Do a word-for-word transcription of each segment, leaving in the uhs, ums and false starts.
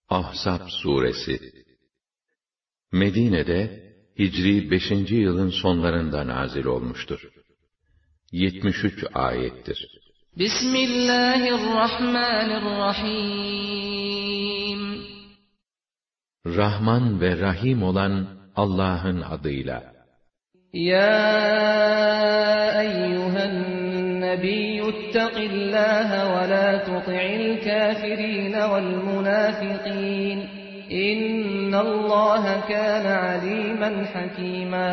Ahzab suresi Medine'de Hicri beşinci yılın sonlarında nazil olmuştur. yetmiş üç ayettir. Bismillahirrahmanirrahim. Rahman ve Rahim olan Allah'ın adıyla. Ya eyyühen nebiyyü ittaqillâhe ve lâ tuti'il kâfirîne vel münâfikîn. İnnallâhe kâne alîmen hakîmâ.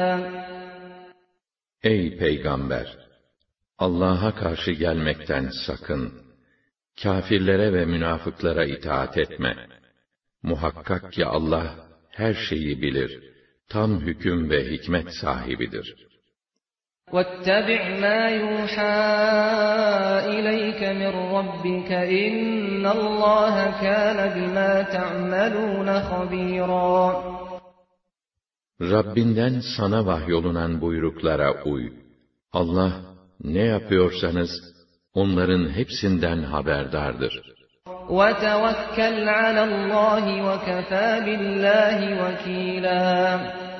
Ey Peygamber! Allah'a karşı gelmekten sakın. Kâfirlere ve münafıklara itaat etme. Muhakkak ki Allah her şeyi bilir. Tam hüküm ve hikmet sahibidir. وَاتَّبِعْ مَا يُوحَى إِلَيْكَ مِنْ رَبِّكَ إِنَّ اللّٰهَ كَانَ بِمَا تَعْمَلُونَ خَبِيرًا. Rabbinden sana vahyolunan buyruklara uy. Allah ne yapıyorsanız onların hepsinden haberdardır. وَتَوَكَّلْ عَلَى اللّٰهِ وَكَفَى بِاللّٰهِ وَكِيلًا.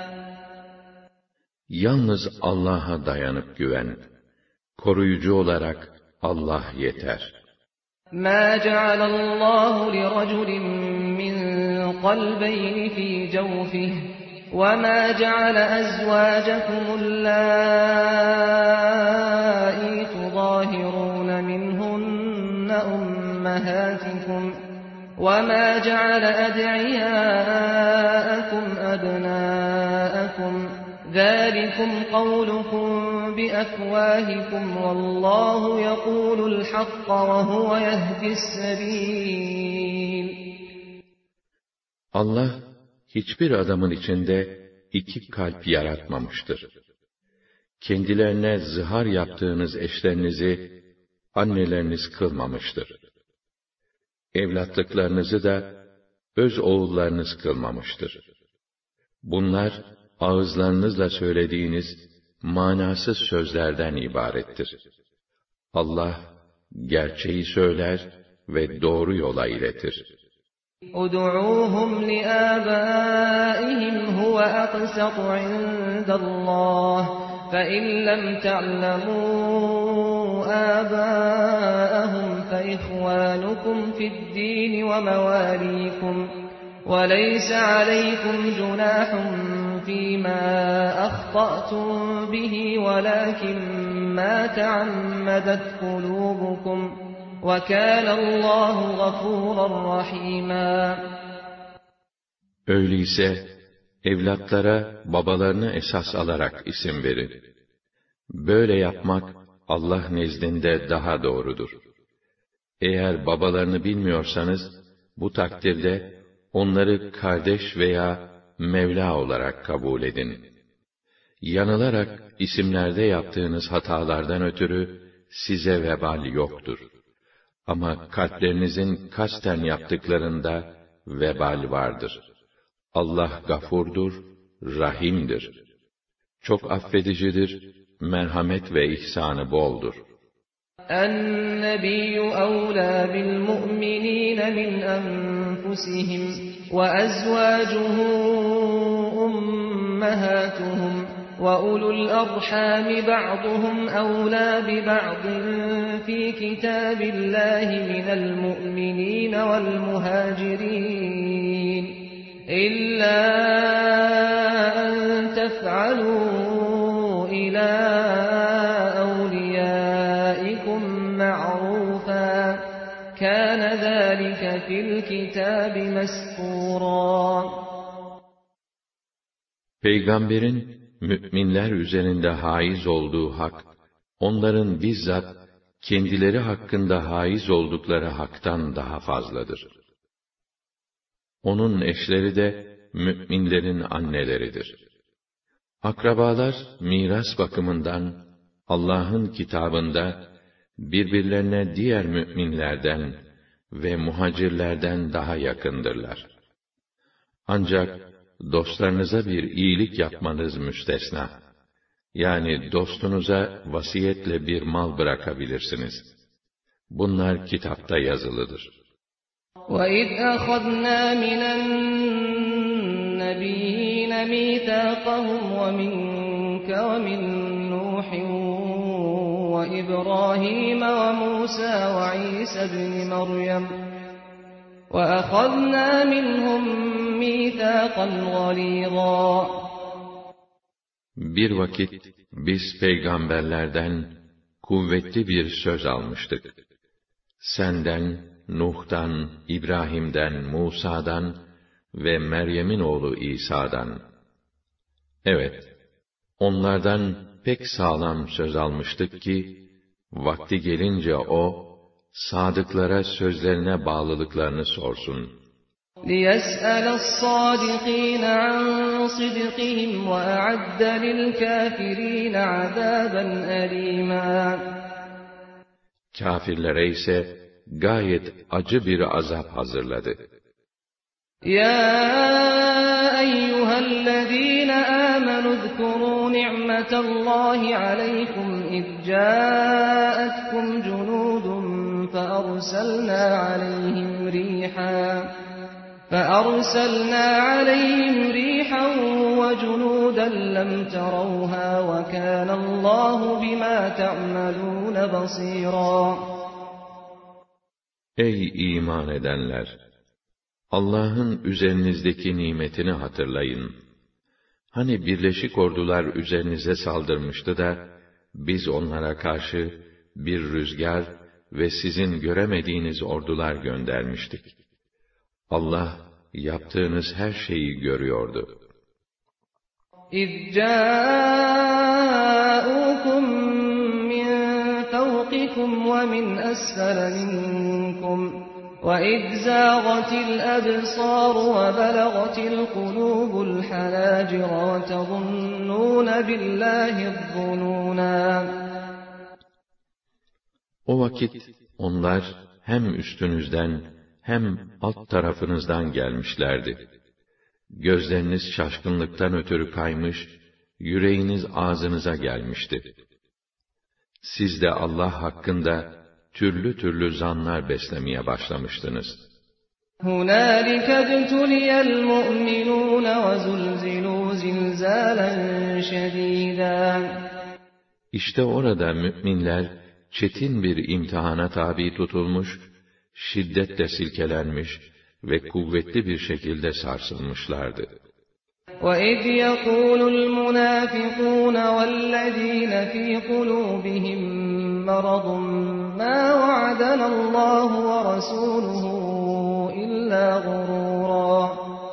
Yalnız Allah'a dayanıp güven. Koruyucu olarak Allah yeter. مَا جَعَلَ اللّٰهُ لِرَجُلٍ مِّن قَلْبَيْنِ فِي جَوْفِهِ وَمَا جَعَلَ أَزْوَاجَكُمُ اللَّائِي تُظَاهِرُونَ مِنْهُنَّ أُمَّهَاتِكُمْ وَمَا جَعَلَ أَدْعِيَاءَكُمْ أَبْنَاءَكُمْ ذَلِكُمْ قَوْلُكُمْ بِأَفْوَاهِكُمْ وَاللّٰهُ يَقُولُ الْحَقَّ وَهُوَ يَهْدِي السَّبِيلَ. Allah hiçbir adamın içinde iki kalp yaratmamıştır. Kendilerine zihar yaptığınız eşlerinizi anneleriniz kılmamıştır. Evlatlıklarınızı da öz oğullarınız kılmamıştır. Bunlar ağızlarınızla söylediğiniz manasız sözlerden ibarettir. Allah gerçeği söyler ve doğru yola iletir. اُدْعُوهُمْ لِآبَائِهِمْ هُوَ أَقْسَطُ عِندَ اللّٰهِ فَإِنْ لَمْ تَعْلَمُوا آبَاءَهُمْ فَإِخْوَانُكُمْ فِي الدِّينِ وَمَوَالِيكُمْ وَلَيْسَ عَلَيْكُمْ جُنَاحٌ فِيمَا أَخْطَأْتُمْ بِهِ وَلَكِنْ مَا تَعَمَّدَتْ قُلُوبُكُمْ وَكَانَ اللّٰهُ غَفُورًا رَحِيمًا. Öyleyse evlatlara babalarını esas alarak isim verin. Böyle yapmak Allah nezdinde daha doğrudur. Eğer babalarını bilmiyorsanız bu takdirde onları kardeş veya Mevla olarak kabul edin. Yanılarak isimlerde yaptığınız hatalardan ötürü size vebal yoktur. Ama kalplerinizin kasten yaptıklarında vebal vardır. Allah gafurdur, rahimdir. Çok affedicidir, merhamet ve ihsanı boldur. النَّبِيُّ أَوْلَى بِالْمُؤْمِنِينَ مِنْ أَنفُسِهِمْ وَأَزْوَاجُهُ أُمَّهَاتُهُمْ وَأُولُو الْأَرْحَامِ بَعْضُهُمْ أَوْلَى بِبَعْضٍ فِي كِتَابِ اللَّهِ مِنَ الْمُؤْمِنِينَ وَالْمُهَاجِرِينَ إِلَّا أَن تَفْعَلُوا إِلَى أَوْلِيَائِكُمْ مَعْرُوفًا كَانَ ذَلِكَ فِي الْكِتَابِ مَسْطُورًا. Peygamberin müminler üzerinde haiz olduğu hak, onların bizzat kendileri hakkında haiz oldukları haktan daha fazladır. Onun eşleri de müminlerin anneleridir. Akrabalar miras bakımından Allah'ın kitabında birbirlerine diğer müminlerden ve muhacirlerden daha yakındırlar. Ancak dostlarınıza bir iyilik yapmanız müstesna. Yani dostunuza vasiyetle bir mal bırakabilirsiniz. Bunlar kitapta yazılıdır. وَإِذْ أَخَذْنَا مِنَ النَّبِيِّينَ مِيثَاقَهُمْ وَمِنكَ وَمِن نُّوحٍ وَإِبْرَاهِيمَ وَمُوسَىٰ وَعِيسَى ابْنِ مَرْيَمَ وَأَخَذْنَا مِنْهُم مِّيثَاقًا غَلِيظًا. Bir vakit biz peygamberlerden kuvvetli bir söz almıştık. Senden, Nuh'tan, İbrahim'den, Musa'dan ve Meryem'in oğlu İsa'dan. Evet, onlardan pek sağlam söz almıştık ki, vakti gelince o, sadıklara sözlerine bağlılıklarını sorsun. لِيَسْأَلَ الصَّادِقِينَ عَنْ صِدْقِهِمْ وَأَعَدَّ لِلْكَافِرِينَ عَذَابًا أَلِيمًا. Kâfirlere ise gayet acı bir azap hazırladı. يَا أَيُّهَا الَّذ۪ينَ آمَنُوا اذْكُرُوا نِعْمَةَ اللّٰهِ عَلَيْكُمْ إِذْ جَاءَتْكُمْ جُنُودٌ فَأَرْسَلْنَا عَلَيْهِمْ رِيحًا فَأَرْسَلْنَا عَلَيْهِمْ رِيحًا وَجُنُودًا لَّمْ تَرَوْهَا وَكَانَ اللّٰهُ بِمَا تَعْمَلُونَ بَصِيرًا. Ey iman edenler! Allah'ın üzerinizdeki nimetini hatırlayın. Hani birleşik ordular üzerinize saldırmıştı da, biz onlara karşı bir rüzgar ve sizin göremediğiniz ordular göndermiştik. Allah, yaptığınız her şeyi görüyordu. اِذْ جَاءُوكُمْ مِنْ فَوْقِكُمْ وَمِنْ أَسْفَلَ مِنْكُمْ وَإِذْ زَاغَتِ الْأَبْصَارُ وَبَلَغَتِ الْقُلُوبُ الْحَنَاجِرَ وَتَظُنُّونَ بِاللّٰهِ الظُّنُونَا. O vakit onlar hem üstünüzden hem alt tarafınızdan gelmişlerdi. Gözleriniz şaşkınlıktan ötürü kaymış, yüreğiniz ağzınıza gelmişti. Siz de Allah hakkında türlü türlü zanlar beslemeye başlamıştınız. هُنَالِكَ ابْتُلِيَ الْمُؤْمِنُونَ وَزُلْزِلُوا زِلْزَالًا شَدِيدًا. İşte orada müminler çetin bir imtihana tabi tutulmuş, şiddetle silkelenmiş ve kuvvetli bir şekilde sarsılmışlardı. وَإِذْ يَقُولُ الْمُنَافِقُونَ وَالَّذ۪ينَ ف۪ي قُلُوبِهِمْ مَرَضٌ مَا وَعَدَنَا اللّٰهُ وَرَسُولُهُ إِلَّا غُرُورًا.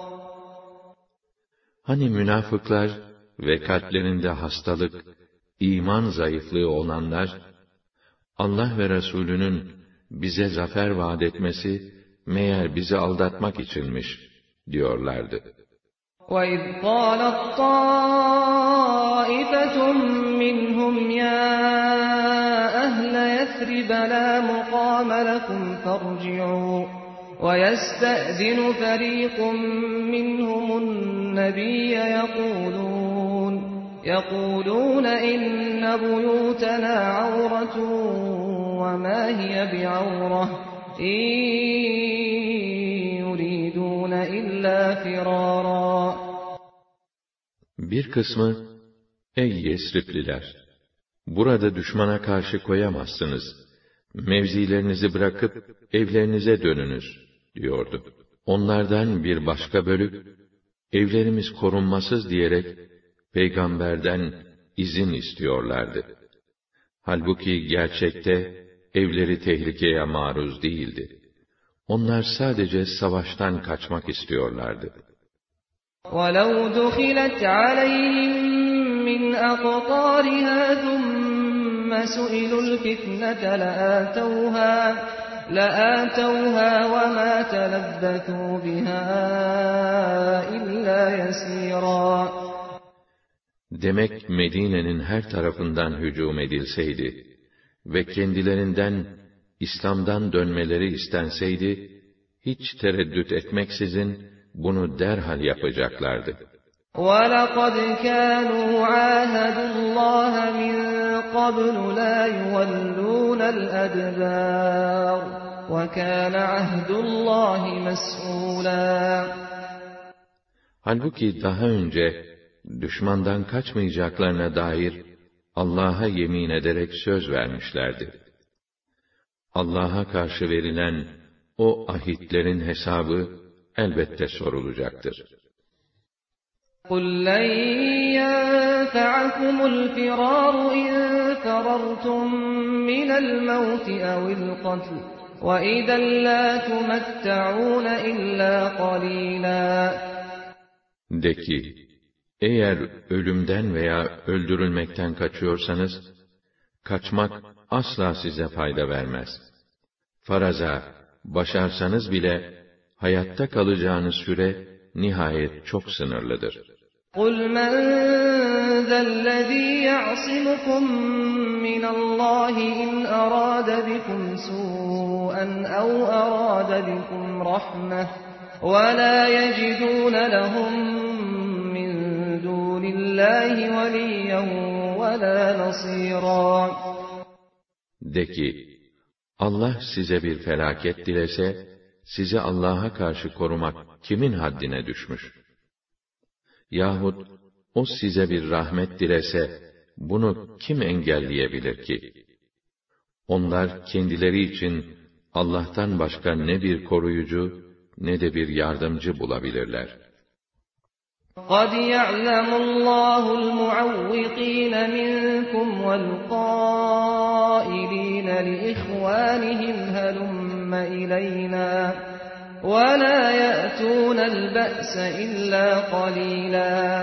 Hani münafıklar ve kalplerinde hastalık, iman zayıflığı olanlar, Allah ve Resulünün bize zafer vaat etmesi, meğer bizi aldatmak içinmiş, diyorlardı. وَإِذْ قَالَتْ طَائِفَةٌ مِّنْهُمْ يَا أَهْلَ يَثْرِبَ لَا مُقَامَ لَكُمْ فَارْجِعُوا وَيَسْتَأْذِنُ فَرِيقٌ مِّنْهُمُ النَّبِيَّ يَقُولُونَ يَقُولُونَ إِنَّ بُيُوتَنَا عَوْرَةٌ وَمَا هِيَ بِعَوْرَةٍ إِن يُرِيدُونَ إِلَّا فِرَارًا. Bir kısmı, ey Yesripliler! Burada düşmana karşı koyamazsınız. Mevzilerinizi bırakıp evlerinize dönünüz, diyordu. Onlardan bir başka bölük, evlerimiz korunmasız diyerek, Peygamberden izin istiyorlardı. Halbuki gerçekte, evleri tehlikeye maruz değildi. Onlar sadece savaştan kaçmak istiyorlardı. وَلَوْ دُخِلَتْ عَلَيْهِمْ مِنْ أَقْطَارِهَا ثُمَّ سُئِلُوا الْفِتْنَةَ لَآتَوْهَا لَآتَوْهَا وَمَا تَلَبَّثُوا بِهَا إِلَّا يَسِيرًا. Demek Medine'nin her tarafından hücum edilseydi ve kendilerinden İslam'dan dönmeleri istenseydi, hiç tereddüt etmeksizin bunu derhal yapacaklardı. وَلَقَدْ كَانُوا عَاهَدُوا اللّٰهَ مِنْ قَبْلُ لَا يُوَلُّونَ الْأَدْبَارَ وَكَانَ عَهْدُ اللّٰهِ مَسْئُولًا. Halbuki daha önce düşmandan kaçmayacaklarına dair Allah'a yemin ederek söz vermişlerdi. Allah'a karşı verilen o ahitlerin hesabı elbette sorulacaktır. قُلْ لَنْ يَنْفَعَكُمُ الْفِرَارُ إِنْ فَرَرْتُمْ مِنَ الْمَوْتِ أَوِ الْقَتْلِ وَإِذًا لَا تُمَتَّعُونَ إِلَّا قَلِيلًا. De ki, eğer ölümden veya öldürülmekten kaçıyorsanız, kaçmak asla size fayda vermez. Faraza, başarsanız bile, hayatta kalacağınız süre, nihayet çok sınırlıdır. قُلْ مَنْ ذَا الَّذ۪ي يَعْصِمُكُمْ مِنَ اللّٰهِ إِنْ أَرَادَ بِكُمْ سُوءًا أَوْ أَرَادَ بِكُمْ رَحْمَةً وَلَا يَجِدُونَ لَهُمْ مِنْ دُونِ اللّٰهِ وَلِيًّا وَلَا نَصِيرًا. De ki, Allah size bir felaket dilese, sizi Allah'a karşı korumak kimin haddine düşmüş? Yahut o size bir rahmet dilese, bunu kim engelleyebilir ki? Onlar kendileri için Allah'tan başka ne bir koruyucu, ne de bir yardımcı bulabilirler. قَدْ يَعْلَمُ اللّٰهُ الْمُعَوِّقِينَ مِنْكُمْ وَالْقَائِلِينَ لِإِخْوَانِهِمْ هَلُمَّ إِلَيْنَا وَلَا يَأْتُونَ الْبَأْسَ إِلَّا قَلِيلًا.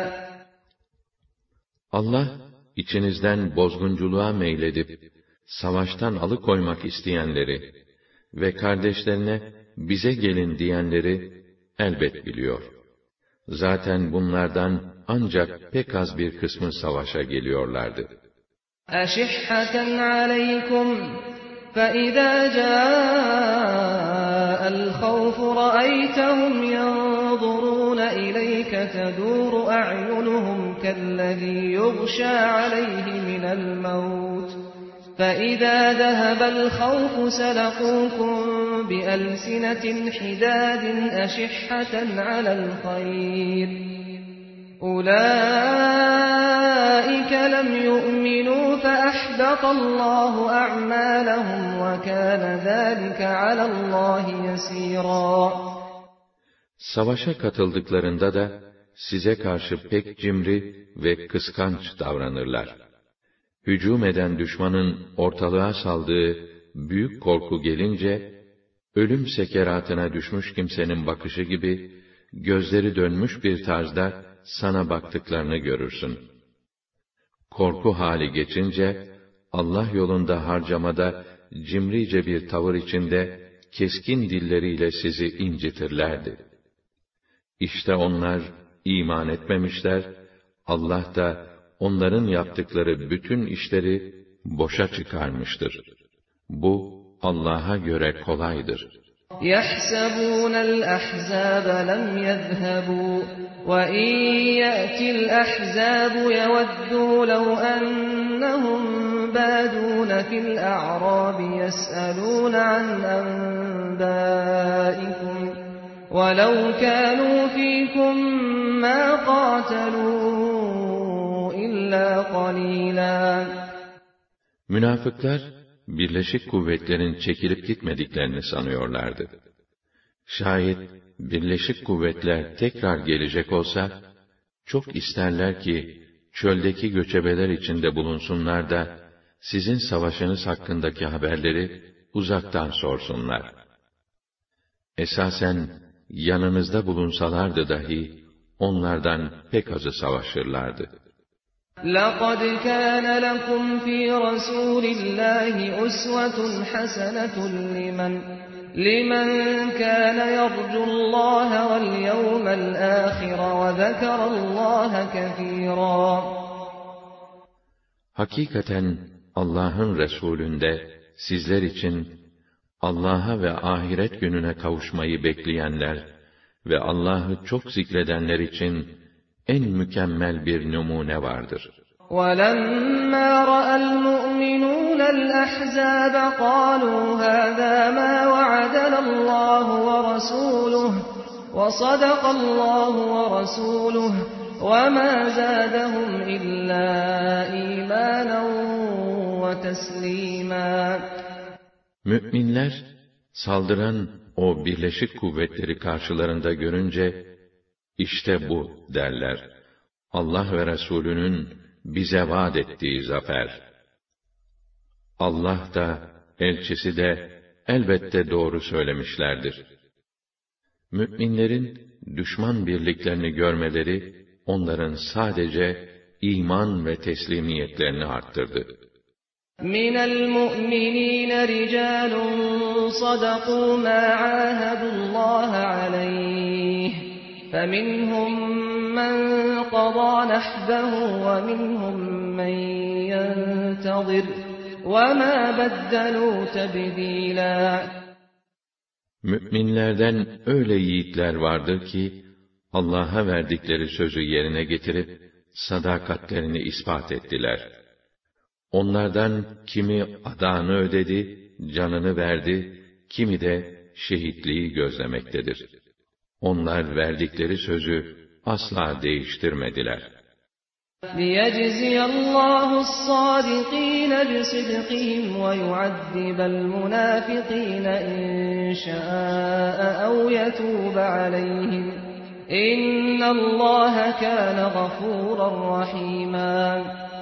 Allah, içinizden bozgunculuğa meyledip, savaştan alıkoymak isteyenleri ve kardeşlerine bize gelin diyenleri elbet biliyor. Zaten bunlardan ancak pek az bir kısmı savaşa geliyorlardı. أَشِحَّةً عَلَيْكُمْ فَإِذَا جَاءَ الْخَوْفُ رَأَيْتَهُمْ يَنْظُرُونَ إِلَيْكَ تَدُورُ أَعْيُنُهُمْ كَالَّذِي يُغْشَى عَلَيْهِ مِنَ الْمَوْتِ فَإِذَا ذَهَبَ الْخَوْفُ سَلَقُوكُمْ بِأَلْسِنَةٍ حِدَادٍ أَشِحَّةً عَلَى الْخَيْرِ أُولَئِكَ لَمْ يُؤْمِنُوا فَأَحْبَطَ اللّٰهُ أَعْمَالَهُمْ وَكَانَ ذَٰلِكَ عَلَى اللّٰهِ يَسِيرًا. Savaşa katıldıklarında da size karşı pek cimri ve kıskanç davranırlar. Hücum eden düşmanın ortalığa saldığı büyük korku gelince, ölüm sekeratına düşmüş kimsenin bakışı gibi, gözleri dönmüş bir tarzda sana baktıklarını görürsün. Korku hali geçince, Allah yolunda harcamada cimrice bir tavır içinde, keskin dilleriyle sizi incitirlerdi. İşte onlar iman etmemişler, Allah da onların yaptıkları bütün işleri boşa çıkarmıştır. Bu Allah'a göre kolaydır. يَحْسَبُونَ الْأَحْزَابَ لَمْ يَذْهَبُوا وَإِنْ يَأْتِ الْأَحْزَابُ يَوَدُّوا لَوْ أَنَّهُمْ بَادُونَ فِي الْأَعْرَابِ يَسْأَلُونَ عَنْ أَنْبَائِكُمْ وَلَوْ كَانُوا فِيكُمْ مَا قَاتَلُوا إِلَّا قَلِيلًا. Münafıklar, birleşik kuvvetlerin çekilip gitmediklerini sanıyorlardı. Şayet birleşik kuvvetler tekrar gelecek olsa, çok isterler ki çöldeki göçebeler içinde bulunsunlar da sizin savaşınız hakkındaki haberleri uzaktan sorsunlar. Esasen yanınızda bulunsalardı dahi onlardan pek azı savaşırlardı. لَقَدْ كَانَ لَكُمْ فِي رَسُولِ اللّٰهِ أُسْوَةٌ حَسَنَةٌ لِمَنْ لِمَنْ كَانَ يَرْجُو اللّٰهَ وَالْيَوْمَ الْآخِرَ وَذَكَرَ اللّٰهَ كَثِيرًا. Hakikaten Allah'ın Resulünde sizler için Allah'a ve ahiret gününe kavuşmayı bekleyenler ve Allah'ı çok zikredenler için en mükemmel bir numune vardır. وَلَمَّا رَأَى الْمُؤْمِنُونَ الْأَحْزَابَ قَالُوا هَذَا مَا وَعَدَنَا اللَّهُ وَرَسُولُهُ وَصَدَقَ اللَّهُ وَرَسُولُهُ وَمَا زَادَهُمْ إِلَّا إِيمَانًا وَتَسْلِيمًا. Müminler saldıran o birleşik kuvvetleri karşılarında görünce işte bu derler. Allah ve Resulünün bize vaat ettiği zafer. Allah da elçisi de elbette doğru söylemişlerdir. Müminlerin düşman birliklerini görmeleri onların sadece iman ve teslimiyetlerini arttırdı. مِنَ الْمُؤْمِنِينَ رِجَالٌ صَدَقُوا مَا عَاهَدُوا اللَّهَ عَلَيْهِ فَمِنْهُمْ مَنْ قَضَى نَحْبَهُ وَمِنْهُمْ مَنْ يَنْتَظِرُ وَمَا بَدَّلُوا تَبْدِيلًا. Müminlerden öyle yiğitler vardır ki Allah'a verdikleri sözü yerine getirip sadakatlerini ispat ettiler. Onlardan kimi adağını ödedi, canını verdi, kimi de şehitliği gözlemektedir. Onlar verdikleri sözü asla değiştirmediler. لِيَجْزِيَ اللّٰهُ الصَّادِقِينَ بِصِدْقِهِمْ وَيُعَذِّبَ الْمُنَافِقِينَ إِنْ شَاءَ أَوْ يَتُوبَ عَلَيْهِمْ إِنَّ اللّٰهَ كَانَ غَفُورًا رَحِيمًا.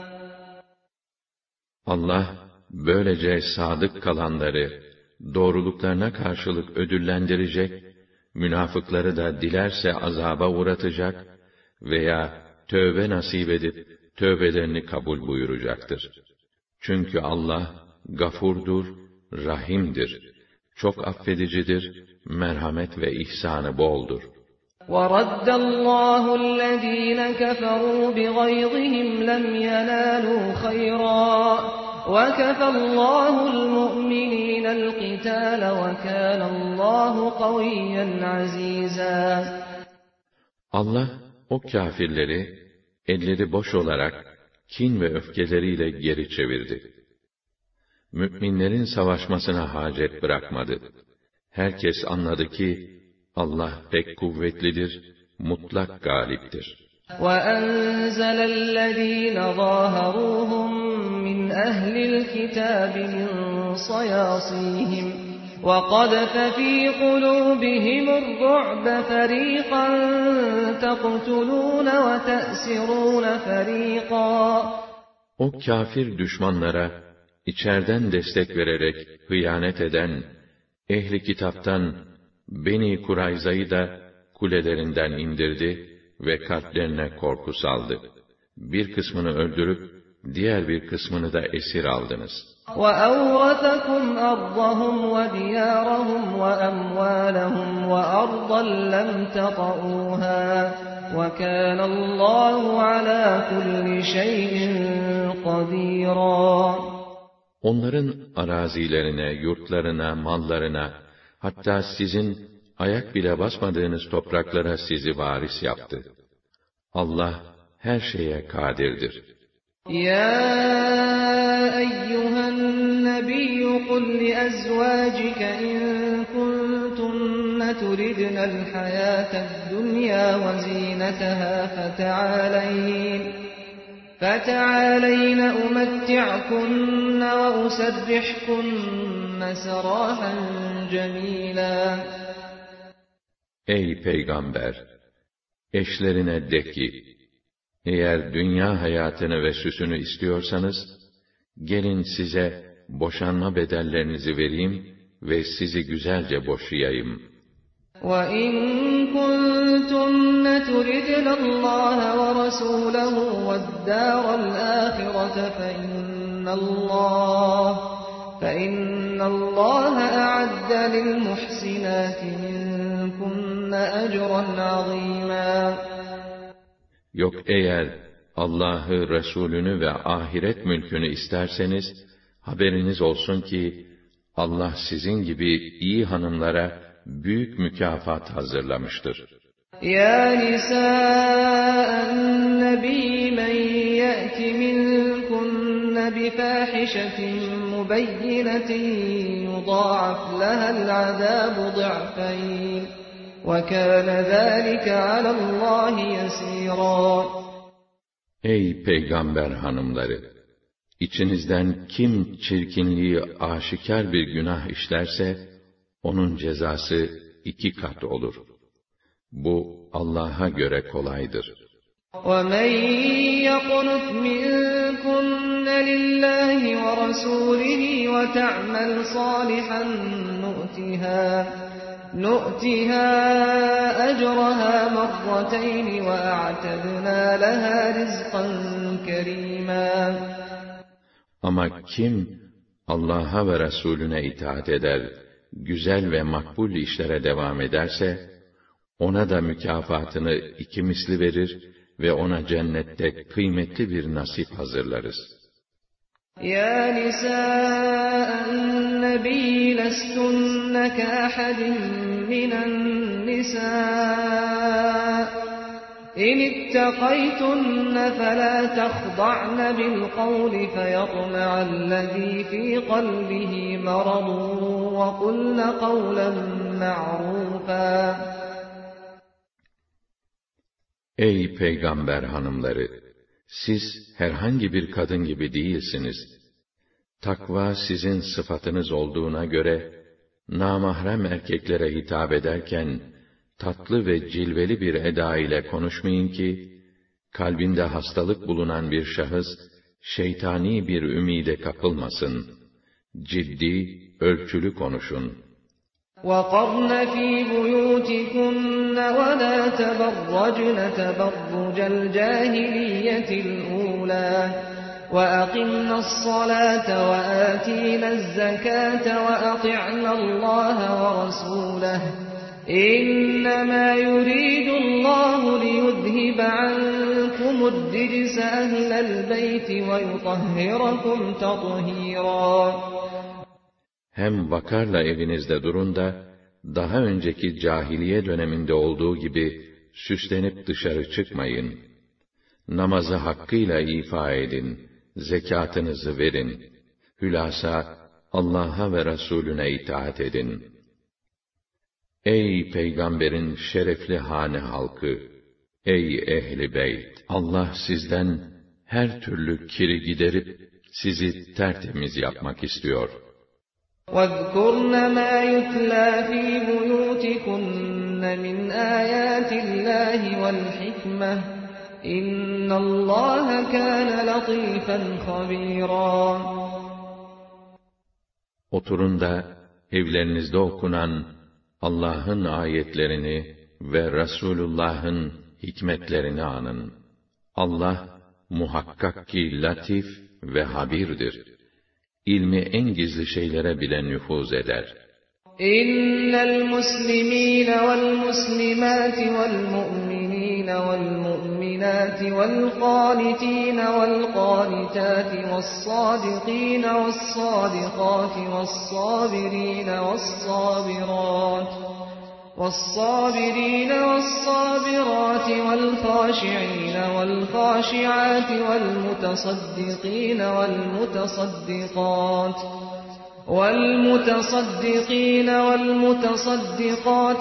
Allah böylece sadık kalanları doğruluklarına karşılık ödüllendirecek, münafıkları da dilerse azaba uğratacak veya tövbe nasip edip tövbelerini kabul buyuracaktır. Çünkü Allah gafurdur, rahimdir, çok affedicidir, merhamet ve ihsanı boldur. وَرَدَّ اللّٰهُ الَّذ۪ينَ كَفَرُوا بِغَيْظِهِمْ لَمْ يَنَالُوا خَيْرًا وَكَفَى اللّٰهُ الْمُؤْمِنِينَ الْقِتَالَ وَكَانَ اللّٰهُ قَوِيًّا عَز۪يزًا. Allah o kâfirleri elleri boş olarak kin ve öfkeleriyle geri çevirdi. Müminlerin savaşmasına hacet bırakmadı. Herkes anladı ki Allah pek kuvvetlidir, mutlak galiptir. وَأَنْزَلَ الَّذ۪ينَ ظَاهَرُوهُمْ مِنْ أَهْلِ الْكِتَابِ مِنْ صَيَاصِيهِمْ وَقَذَفَ فِي قُلُوبِهِمُ الرُّعْبَ فَر۪يقًا تَقْتُلُونَ وَتَأْسِرُونَ فَر۪يقًا. O kâfir düşmanlara içeriden destek vererek hıyanet eden ehli kitaptan Beni Kurayza'yı da kulelerinden indirdi ve kalplerine korku saldı. Bir kısmını öldürüp diğer bir kısmını da esir aldınız. وَأَوْرَثَكُمْ أَرْضَهُمْ وَدِيَارَهُمْ وَأَمْوَالَهُمْ وَأَرْضًا لَمْ تَطَئُوهَا وَكَانَ اللّٰهُ عَلَى كُلِّ شَيْءٍ قَدِيرًا. Onların arazilerine, yurtlarına, mallarına, hatta sizin ayak bile basmadığınız topraklara sizi varis yaptı. Allah her şeye kadirdir. يَا أَيُّهَا النَّبِيُّ قُلْ لِأَزْوَاجِكَ إِن كُنتُنَّ تُرِدْنَ الْحَيَاةَ الدُّنْيَا وَزِينَتَهَا فَتَعَالَيْنَ فَتَعَالَيْنَ أُمَتِّعْكُنَّ وَأُسَرِّحْكُنَّ سَرَاحًا جَمِيلًا. Ey Peygamber! Eşlerine de ki, eğer dünya hayatını ve süsünü istiyorsanız, gelin size boşanma bedellerinizi vereyim ve sizi güzelce boşayayım. وَإِن كُنتُنَّ تُرِدْنَ اللّٰهَ وَرَسُولَهُ وَالدَّارَ الْآخِرَةَ فَإِنَّ اللّٰهَ فَإِنَّ اللّٰهَ أَعَدَّ لِلْمُحْسِنَاتِ مِنكُنَّ أَجْرًا عَظِيمًا. Yok eğer Allah'ı, Resulünü ve ahiret mülkünü isterseniz, haberiniz olsun ki, Allah sizin gibi iyi hanımlara büyük mükafat hazırlamıştır. يَا نِسَاءَ النَّبِيِّ مَنْ يَأْتِ مِنْ بِفَاحِشَةٍ مُبَيِّنَةٍ يُضَاعَفْ لَهَا الْعَذَابُ ضِعْفَيْنِ وَكَانَ ذَٰلِكَ عَلَى اللّٰهِ يَسِيرًا. Ey peygamber hanımları! İçinizden kim çirkinliği aşikar bir günah işlerse, onun cezası iki kat olur. Bu Allah'a göre kolaydır. وَمَنْ يَقْنُتْ مِنْكُنَّ لِلَّهِ وَرَسُولِهِ وَتَعْمَلْ صَالِحًا نُؤْتِهَا نُؤْتِهَا أَجْرَهَا مَرَّتَيْنِ وَأَعْتَدْنَا لَهَا رِزْقًا كَرِيمًا. Ama kim Allah'a ve Resulüne itaat eder, güzel ve makbul işlere devam ederse, ona da mükafatını iki misli verir ve ona cennette kıymetli bir nasip hazırlarız. يَا نِسَاءَ النَّبِيِّ لَسْتُنَّ كَأَحَدٍ مِّنَ النِّسَاءِ إِنِ اتَّقَيْتُنَّ فَلَا تَخْضَعْنَ بِالْقَوْلِ فَيَطْمَعَ الَّذِي فِي قَلْبِهِ مَرَضٌ وَقُلْنَ قَوْلًا مَّعْرُوفًا. Ey peygamber hanımları! Siz herhangi bir kadın gibi değilsiniz. Takva sizin sıfatınız olduğuna göre, namahrem erkeklere hitap ederken, tatlı ve cilveli bir eda ile konuşmayın ki, kalbinde hastalık bulunan bir şahıs, şeytani bir ümide kapılmasın. Ciddi, ölçülü konuşun. وَقَرْنَ فِي بُيُوتِكُنَّ وَلَا تَبَرَّجْنَ تَبَرُّجَ الْجَاهِلِيَّةِ الْأُولَى وَأَقِمْنَ الصَّلَاةَ وَآتِينَ الزَّكَاةَ وَأَطِعْنَ اللَّهَ وَرَسُولَهُ إِنَّمَا يُرِيدُ اللَّهُ لِيُذْهِبَ عَنكُمُ الرِّجْسَ أَهْلَ الْبَيْتِ وَيُطَهِّرَكُمْ تَطْهِيرًا. Hem vakarla evinizde durun da, daha önceki cahiliye döneminde olduğu gibi, süslenip dışarı çıkmayın. Namazı hakkıyla ifa edin, zekatınızı verin. Hülasa, Allah'a ve Resulüne itaat edin. Ey Peygamberin şerefli hane halkı! Ey ehli beyt! Allah sizden her türlü kiri giderip, sizi tertemiz yapmak istiyor. وَاذْكُرْنَ مَا يُتْلَى فِي بُيُوتِكُنَّ مِنْ آيَاتِ اللَّهِ وَالْحِكْمَةِ إِنَّ اللَّهَ كَانَ لَطِيفًا خَبِيرًا. Oturun da evlerinizde okunan Allah'ın ayetlerini ve Resulullah'ın hikmetlerini anın. Allah muhakkak ki latif ve habirdir. İlmi en gizli şeylere bile nüfuz eder. İnnel muslimîne vel muslimâti vel mu'minîne vel mu'minâti vel qânitîne vel qânitâti ves sâdikîne ves sâdikâti ves sâbirîne ves sâbirât والصابرين والصابرات والخاشعين والخاشعات والمتصدقين والمتصدقات والمتصدقين والمتصدقات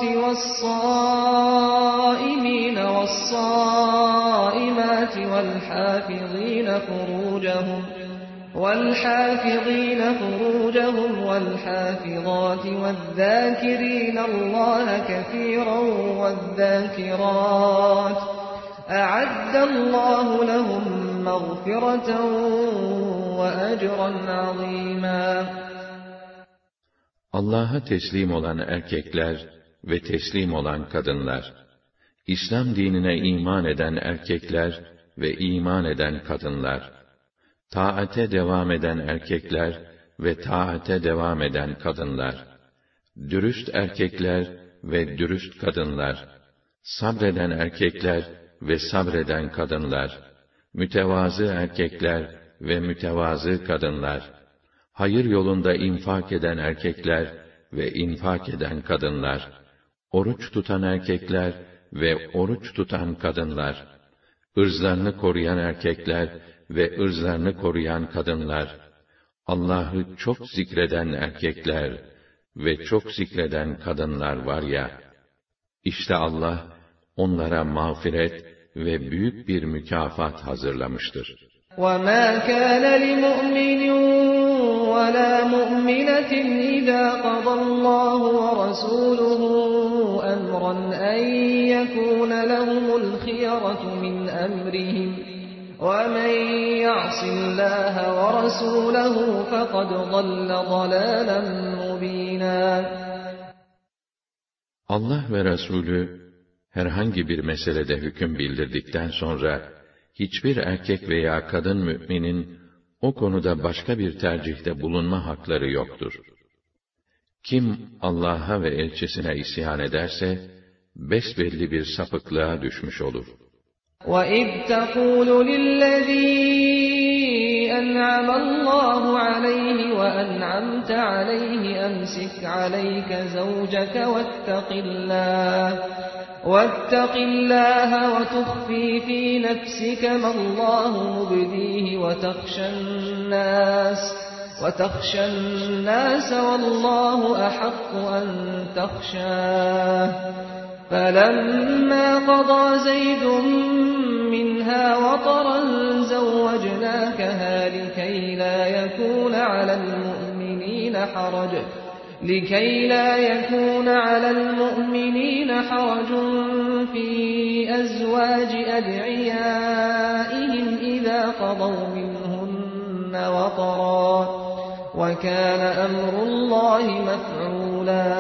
والصائمين والصائمات والحافظين فروجهم والحافظين فروجهم والحافظات والذاكرين الله كثيرا والذاكرات أعد الله لهم مغفرة وأجرا عظيما. Allah'a teslim olan erkekler ve teslim olan kadınlar, İslam dinine iman eden erkekler ve iman eden kadınlar, taate devam eden erkekler ve taate devam eden kadınlar, dürüst erkekler ve dürüst kadınlar, sabreden erkekler ve sabreden kadınlar, mütevazı erkekler ve mütevazı kadınlar, hayır yolunda infak eden erkekler ve infak eden kadınlar, oruç tutan erkekler ve oruç tutan kadınlar, ırzlarını koruyan erkekler ve ırzlarını koruyan kadınlar, Allah'ı çok zikreden erkekler ve çok zikreden kadınlar var ya, işte Allah onlara mağfiret ve büyük bir mükafat hazırlamıştır. وَمَا كَانَ لِمُؤْمِنٍ وَلَا مُؤْمِنَةٍ إِذَا قَضَى اللَّهُ وَرَسُولُهُ أَمْرًا أَن يَكُونَ لَهُمُ الْخِيَرَةُ مِنْ أَمْرِهِمْ وَمَن يَعْصِ اللَّهَ وَرَسُولَهُ فَقَدْ ضَلَّ ضَلَالًا مُبِينًا. Allah ve Resulü herhangi bir meselede hüküm bildirdikten sonra hiçbir erkek veya kadın müminin o konuda başka bir tercihte bulunma hakları yoktur. Kim Allah'a ve elçisine isyan ederse besbelli bir sapıklığa düşmüş olur. وَإِذْ تَقُولُ لِلَّذِي أَنْعَمَ اللَّهُ عَلَيْهِ وَأَنْعَمْتَ عَلَيْهِ أَمْسِكْ عَلَيْكَ زَوْجَكَ وَاتَّقِ اللَّهَ وَاتَّقِ اللَّهَ وَتُخْفِي فِي نَفْسِكَ مَا اللَّهُ مُبْدِيهِ وَتَخْشَى النَّاسَ وَتَخْشَى النَّاسَ وَاللَّهُ أَحَقُّ أَن تَخْشَاهُ فَلَمَّا قَضَى زَيْدٌ مِنْهَا وَطَرًا زَوَّجْنَاكَهَا لِكَيْ لَا يَكُونَ عَلَى الْمُؤْمِنِينَ حَرَجٌ لِكَيْ لَا يَكُونَ عَلَى الْمُؤْمِنِينَ حَرَجٌ فِي أَزْوَاجِ أَدْعِيَائِهِمْ إِذَا قَضَوْا مِنْهُنَّ وَطَرًا وَكَانَ أَمْرُ اللَّهِ مَفْعُولًا.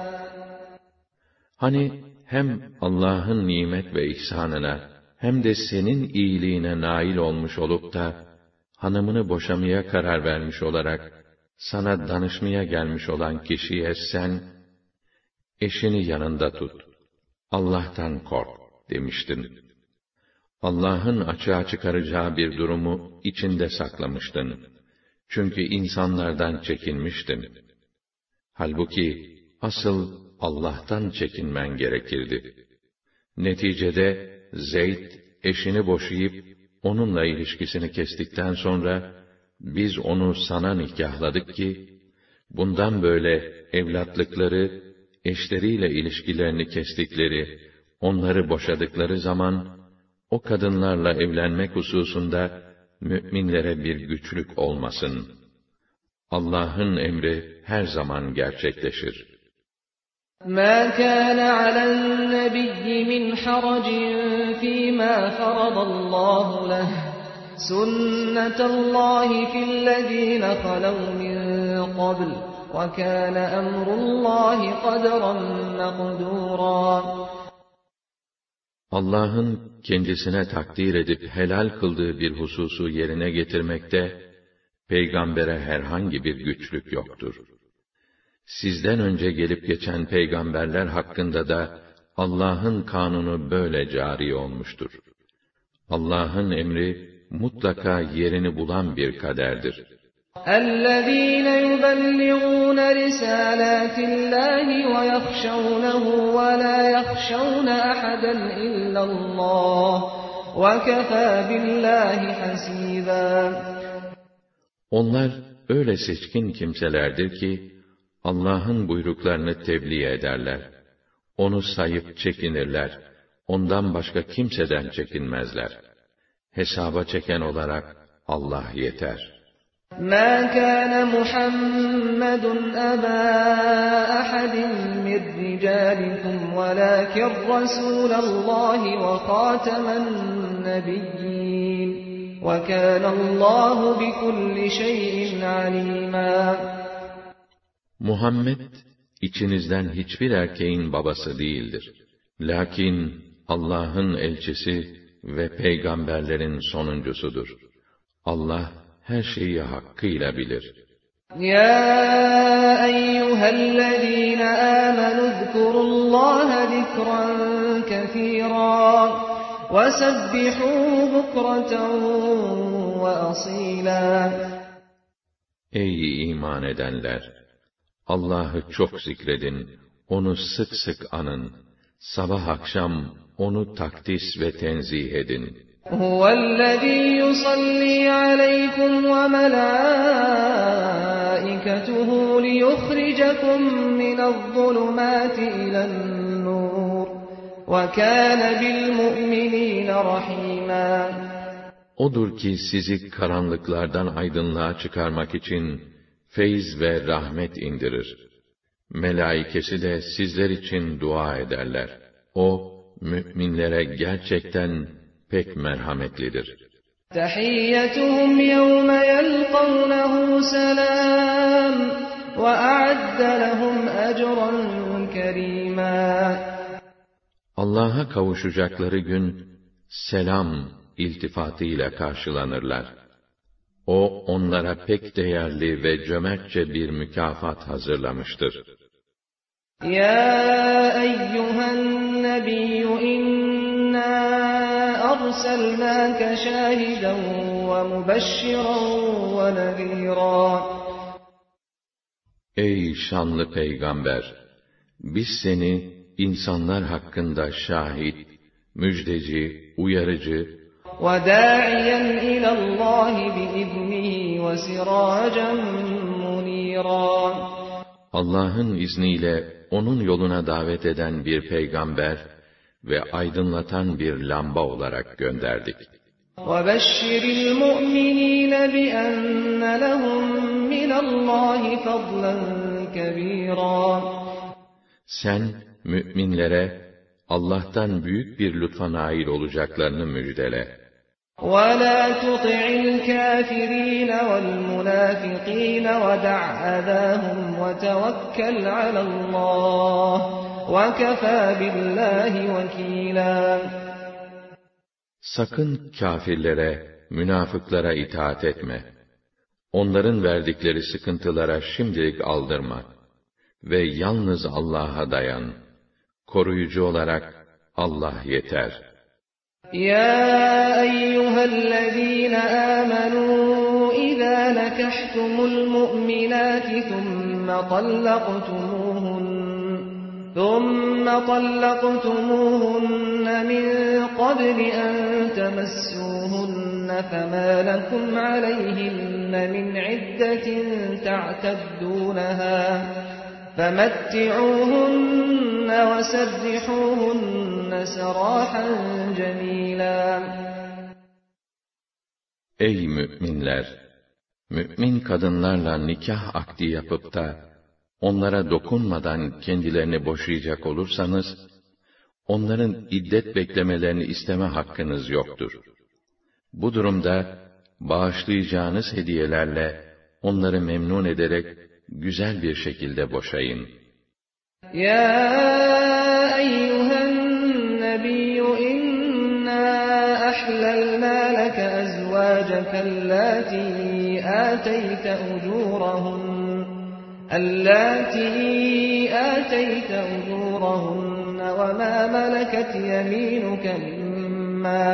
Hani hem Allah'ın nimet ve ihsanına hem de senin iyiliğine nail olmuş olup da hanımını boşamaya karar vermiş olarak sana danışmaya gelmiş olan kişiye sen, eşini yanında tut, Allah'tan kork demiştin. Allah'ın açığa çıkaracağı bir durumu içinde saklamıştın. Çünkü insanlardan çekinmiştin. Halbuki asıl Allah'tan çekinmen gerekirdi. Neticede Zeyd eşini boşayıp onunla ilişkisini kestikten sonra biz onu sana nikahladık ki bundan böyle evlatlıkları, eşleriyle ilişkilerini kestikleri, onları boşadıkları zaman o kadınlarla evlenmek hususunda müminlere bir güçlük olmasın. Allah'ın emri her zaman gerçekleşir. مَا كَانَ عَلَى النَّبِيِّ مِنْ حَرَجٍ فِيمَا فَرَضَ اللَّهُ لَهُ سُنَّةَ اللَّهِ فِي الَّذِينَ خَلَوْا مِنْ قَبْلُ وَكَانَ أَمْرُ اللَّهِ قَدَرًا مَقْدُورًا. Allah'ın kendisine takdir edip helal kıldığı bir hususu yerine getirmekte peygambere herhangi bir güçlük yoktur. Sizden önce gelip geçen peygamberler hakkında da Allah'ın kanunu böyle cari olmuştur. Allah'ın emri mutlaka yerini bulan bir kaderdir. اَلَّذ۪ينَ يُبَلِّغُونَ رِسَالَاتِ اللّٰهِ وَيَخْشَوْنَهُ وَلَا يَخْشَوْنَ أَحَدًا إِلَّا اللّٰهِ وَكَفَى بِاللّٰهِ حَسِيبًا. Onlar öyle seçkin kimselerdir ki, Allah'ın buyruklarını tebliğ ederler. Onu sayıp çekinirler. Ondan başka kimseden çekinmezler. Hesaba çeken olarak Allah yeter. مَا كَانَ مُحَمَّدٌ أَبَا أَحَدٍ مِّن رِّجَالِكُمْ وَلَٰكِن رَّسُولَ اللَّهِ وَخَاتَمَ النَّبِيِّينَ وَكَانَ اللّٰهُ بِكُلِّ شَيْءٍ عَلِيمًا. Muhammed, içinizden hiçbir erkeğin babası değildir. Lakin Allah'ın elçisi ve peygamberlerin sonuncusudur. Allah her şeyi hakkıyla bilir. Ya eyyühellezîne âmenû zkurullâhe zikran kethîrâ ve sebbihûhu bukreten ve asîlâ. Ey iman edenler! Allah'ı çok zikredin, onu sık sık anın, sabah akşam onu takdis ve tenzih edin. Huvellezî yusallî aleykum ve melâiketuhu liyukhricakum minezzulumâti ilen-nur ve kâne bil-mu'minîne rahîmâ. Odur ki sizi karanlıklardan aydınlığa çıkarmak için feyz ve rahmet indirir. Melaikesi de sizler için dua ederler. O, müminlere gerçekten pek merhametlidir. Tehiyyetuhum yevme yelqavnehu selam ve a'adde lehum ecran kerîmâ. Allah'a kavuşacakları gün, selam iltifatıyla karşılanırlar. O, onlara pek değerli ve cömertçe bir mükafat hazırlamıştır. Ya eyyühen nebiyyü inna arselnâke şâhiden ve mübeşşiran ve nezîrâ. Ey şanlı peygamber! Biz seni insanlar hakkında şahit, müjdeci, uyarıcı وَدَاعِيًا إِلَى اللّٰهِ بِإِذْنِهِ وَسِرَاجًا مُنِيرًا. Allah'ın izniyle onun yoluna davet eden bir peygamber ve aydınlatan bir lamba olarak gönderdik. وَبَشِّرِ الْمُؤْمِنِينَ بِأَنَّ لَهُم مِّنَ اللّٰهِ فَضْلًا كَبِيرًا. Sen müminlere Allah'tan büyük bir lütfa nail olacaklarını müjdele. وَلَا تُطِعِ الْكَافِرِينَ وَالْمُنَافِقِينَ وَدَعْ أَذَاهُمْ وَتَوَكَّلْ عَلَى اللّٰهِ وَكَفَى بِاللّٰهِ وَكِيلًا. Sakın kâfirlere, münafıklara itaat etme. Onların verdikleri sıkıntılara şimdilik aldırma. Ve yalnız Allah'a dayan. Koruyucu olarak Allah yeter. Ya eyyühellezîne âmenû izâ nekahtumul mu'minâti thumme tallaqtumuhunne ثُمَّ طَلَّقْتُمُوهُنَّ مِنْ قَبْلِ أَنْ تَمَسُّوهُنَّ فَمَا لَكُمْ عَلَيْهِنَّ مِنْ عِدَّةٍ تَعْتَدُّونَهَا فَمَتِّعُوهُنَّ وَسَرِّحُوهُنَّ سَرَاحًا جَمِيلًا. Ey müminler! Mümin kadınlarla nikah akdi yapıp da onlara dokunmadan kendilerini boşayacak olursanız, onların iddet beklemelerini isteme hakkınız yoktur. Bu durumda, bağışlayacağınız hediyelerle, onları memnun ederek, güzel bir şekilde boşayın. Ya eyyühen nebiyyü inna ahlalna leke ezvâceke allâti âteyte ucûrahun اللاتي آتيت أجورهن وما ملكت يمينك مما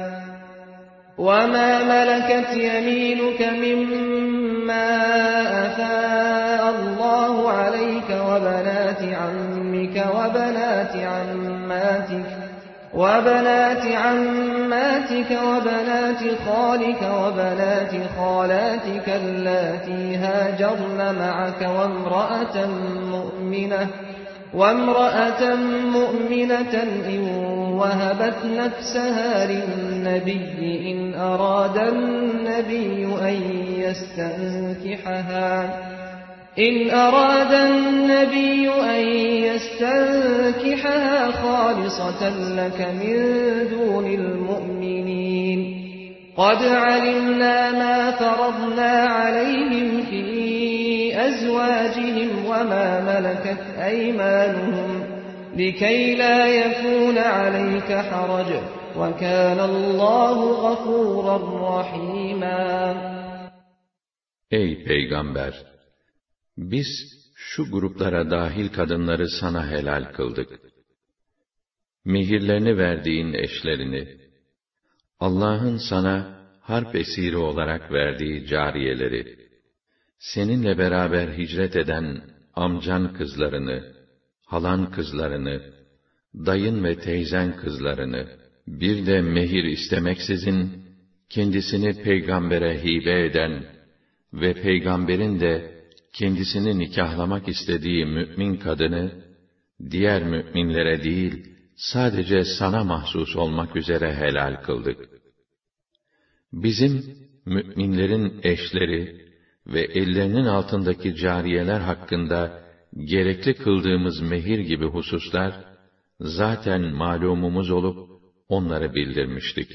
وما ملكت يمينك مما أفاء الله عليك وبنات عمك وبنات عماتك وبنات عماتك وبنات خالك وبنات خالاتك اللاتي هاجرن معك وامرأة مؤمنة وامرأة مؤمنة إن وهبت نفسها للنبي إن أراد النبي أن يستنكحها إن أراد النبي أن يستنكحها خالصة لك من دون المؤمنين قد علمنا ما فرضنا عليهم في أزواجهم وما ملكت أيمانهم لكي لا يكون عليك حرج وكان الله غفورا رحيما. Ey Peygamber! Biz şu gruplara dahil kadınları sana helal kıldık. Mehirlerini verdiğin eşlerini, Allah'ın sana harp esiri olarak verdiği cariyeleri, seninle beraber hicret eden amcan kızlarını, halan kızlarını, dayın ve teyzen kızlarını, bir de mehir istemeksizin, kendisini peygambere hibe eden ve peygamberin de kendisini nikahlamak istediği mümin kadını, diğer müminlere değil, sadece sana mahsus olmak üzere helal kıldık. Bizim, müminlerin eşleri ve ellerinin altındaki cariyeler hakkında gerekli kıldığımız mehir gibi hususlar, zaten malumumuz olup, onları bildirmiştik.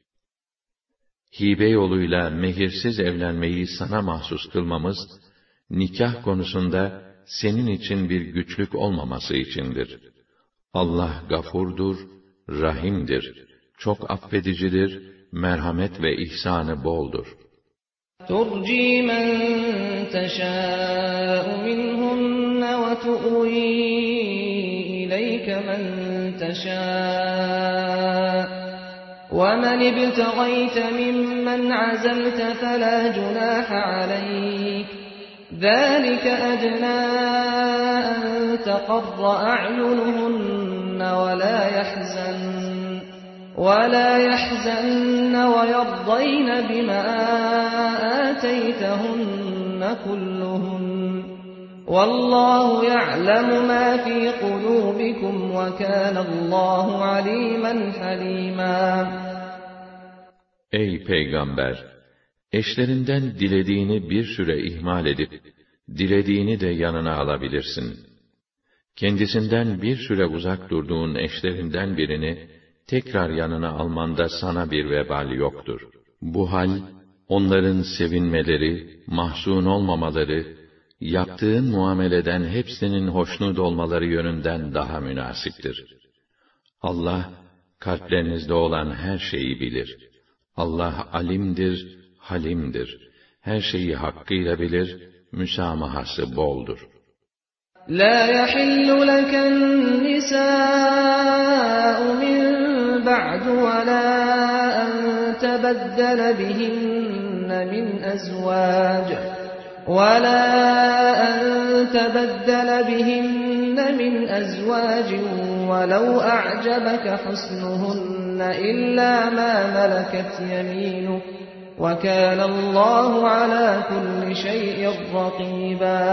Hibe yoluyla mehirsiz evlenmeyi sana mahsus kılmamız, nikah konusunda senin için bir güçlük olmaması içindir. Allah gafurdur, rahimdir, çok affedicidir, merhamet ve ihsanı boldur. تُرْجِي مَنْ تَشَاءُ مِنْهُنَّ وَتُؤْوِي إِلَيْكَ مَنْ تَشَاءُ وَمَنِ ابْتَغَيْتَ مِمَّنْ عَزَلْتَ فَلَا جُنَاحَ عَلَيْكَ ذَلِكَ أَدْنَى أَنْ تَقَرَّ أَعْيُنُهُنَّ وَلَا يَحْزَنَّ وَلَا يَحْزَنَّ وَيَرْضَيْنَ بِمَا آتَيْتَهُنَّ كُلُّهُنَّ وَاللَّهُ يَعْلَمُ مَا فِي قُلُوبِكُمْ وَكَانَ اللّٰهُ عَلِيمًا حَلِيمًا. Ey Peygamber! Eşlerinden dilediğini bir süre ihmal edip, dilediğini de yanına alabilirsin. Kendisinden bir süre uzak durduğun eşlerinden birini, tekrar yanına almanda sana bir vebal yoktur. Bu hal, onların sevinmeleri, mahzun olmamaları, yaptığın muameleden hepsinin hoşnut olmaları yönünden daha münasiptir. Allah, kalplerinizde olan her şeyi bilir. Allah alimdir, halimdir. Her şeyi hakkıyla bilir, müsamahası boldur. لَا يَحِلُّ لَكَ النِّسَاءُ مِنْ بَعْدُ وَلَا أَنْ تَبَدَّلَ بِهِنَّ مِنْ أَزْوَاجٍ وَلَا أَنْ تَبَدَّلَ بِهِنَّ مِنْ أَزْوَاجٍ وَلَوْ أَعْجَبَكَ حُسْنُهُنَّ إِلَّا مَا مَلَكَتْ يَمِينُكَ وَكَانَ اللّٰهُ عَلَى كُلِّ شَيْءٍ رَقِيبًا.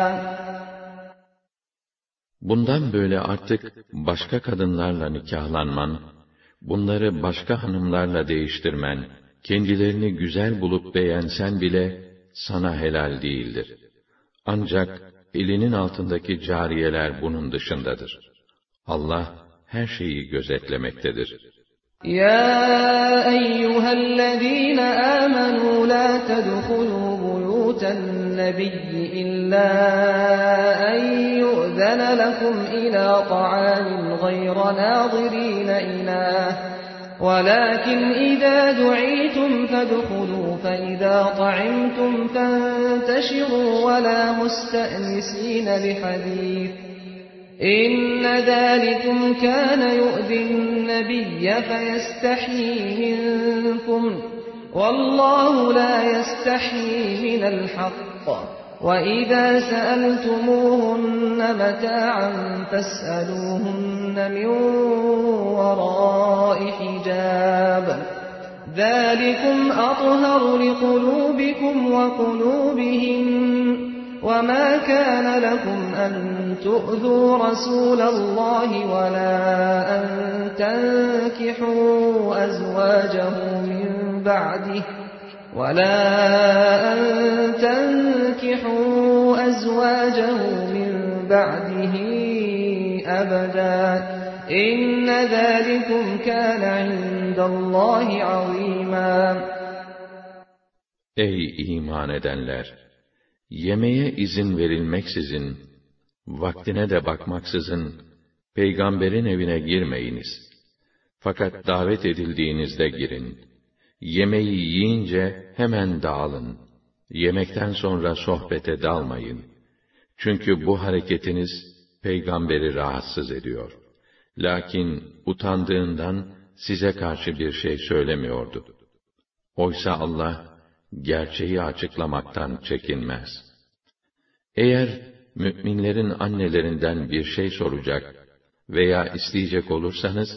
Bundan böyle artık başka kadınlarla nikahlanman, bunları başka hanımlarla değiştirmen, kendilerini güzel bulup beğensen bile sana helal değildir. Ancak elinin altındaki cariyeler bunun dışındadır. Allah her şeyi gözetlemektedir. يَا أَيُّهَا الَّذ۪ينَ آمَنُوا لَا تَدْخُلُوا بُيُوتَ النَّبِيِّ إِلَّا أَنْ يُؤْذَنَ لَكُمْ إِلَى طَعَامٍ غَيْرَ نَاظِرِينَ إِنَاهُ وَلَكِنْ إِذَا دُعِيتُمْ فَادْخُلُوا فَإِذَا طَعِمْتُمْ فَانتَشِرُوا وَلَا مُسْتَأْنِسِينَ لِحَدِيثٍ إِنَّ ذَلِكُمْ كَانَ يُؤْذِي النَّبِيَّ فَيَسْتَحْيِي مِنكُمْ وَاللَّهُ لَا يَسْتَحْيِي مِنَ الْحَقِّ وَإِذَا سَأَلْتُمُوهُنَّ مَتَاعًا فَاسْأَلُوهُنَّ مِنْ وَرَاءِ حِجَابٍ ذَلِكُمْ أَطْهَرُ لِقُلُوبِكُمْ وَقُلُوبِهِمْ وَمَا كَانَ لَكُمْ أَن تُؤْذُوا رَسُولَ اللَّهِ وَلَا أَن تَنكِحُوا أَزْوَاجَهُ مِن بَعْدِهِ وَلَا أَن تَنكِحُوا أَزْوَاجَهُ مِن بَعْدِهِ أَبَدًا إِنَّ ذَلِكُمْ كَانَ عِندَ اللّٰهِ عَظِيمًا. Ey iman edenler! Yemeğe izin verilmeksizin, vaktine de bakmaksızın, peygamberin evine girmeyiniz. Fakat davet edildiğinizde girin. Yemeği yiyince hemen dağılın. Yemekten sonra sohbete dalmayın. Çünkü bu hareketiniz, peygamberi rahatsız ediyor. Lakin utandığından size karşı bir şey söylemiyordu. Oysa Allah, gerçeği açıklamaktan çekinmez. Eğer müminlerin annelerinden bir şey soracak veya isteyecek olursanız,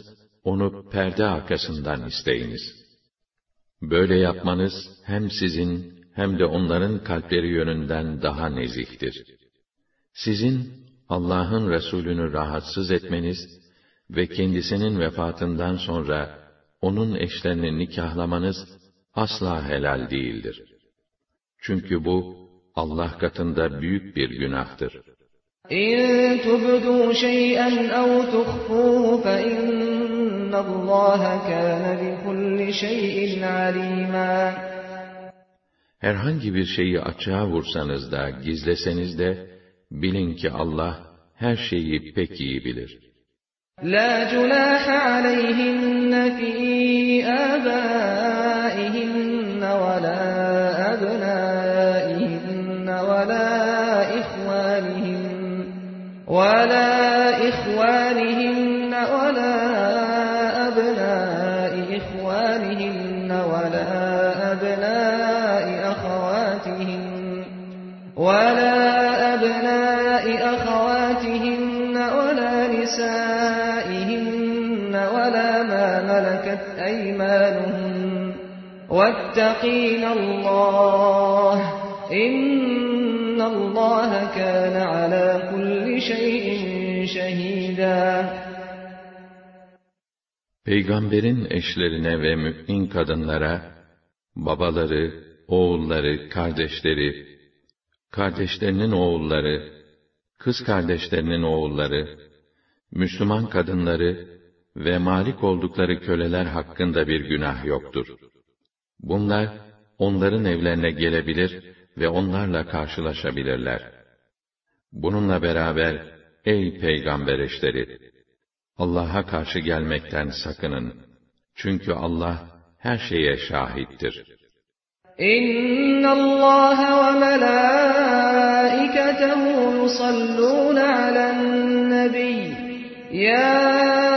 onu perde arkasından isteyiniz. Böyle yapmanız hem sizin hem de onların kalpleri yönünden daha nezihtir. Sizin Allah'ın Resulünü rahatsız etmeniz ve kendisinin vefatından sonra onun eşlerini nikahlamanız asla helal değildir. Çünkü bu Allah katında büyük bir günahtır. İn tubdu şey'en ev tuhfuhu fe innallâhe kâne bikulli şey'in alîmâ. Herhangi bir şeyi açığa vursanız da, gizleseniz de, bilin ki Allah her şeyi pek iyi bilir. لَا جُنَاحَ عَلَيْهِنَّ فِي آبَائِهِنَّ وَلَا أَبْنَائِهِنَّ وَلَا إِخْوَانِهِنَّ وَلَا إِخْوَانِهِنَّ وَلَا أَبْنَاءِ إِخْوَانِهِنَّ وَلَا أَبْنَاءِ أَخَوَاتِهِنَّ وَلَا أَبْنَاءِ أَخَوَاتِهِنَّ وَلَا نِسَائِهِنَّ وَلَا مَا مَلَكَتْ أَيْمَانُهُنَّ وَاتَّقِينَ اللَّهَ إِنَّ اللَّهَ كَانَ عَلَى كُلِّ شَيْءٍ شَهِيدًا. Peygamberin eşlerine ve mü'min kadınlara, babaları, oğulları, kardeşleri, kardeşlerinin oğulları, kız kardeşlerinin oğulları, Müslüman kadınları ve malik oldukları köleler hakkında bir günah yoktur. Bunlar, onların evlerine gelebilir ve onlarla karşılaşabilirler. Bununla beraber, ey peygamber eşleri! Allah'a karşı gelmekten sakının. Çünkü Allah her şeye şahittir. İnna Allah ve melaiketehu yusallun alen nebi. Ya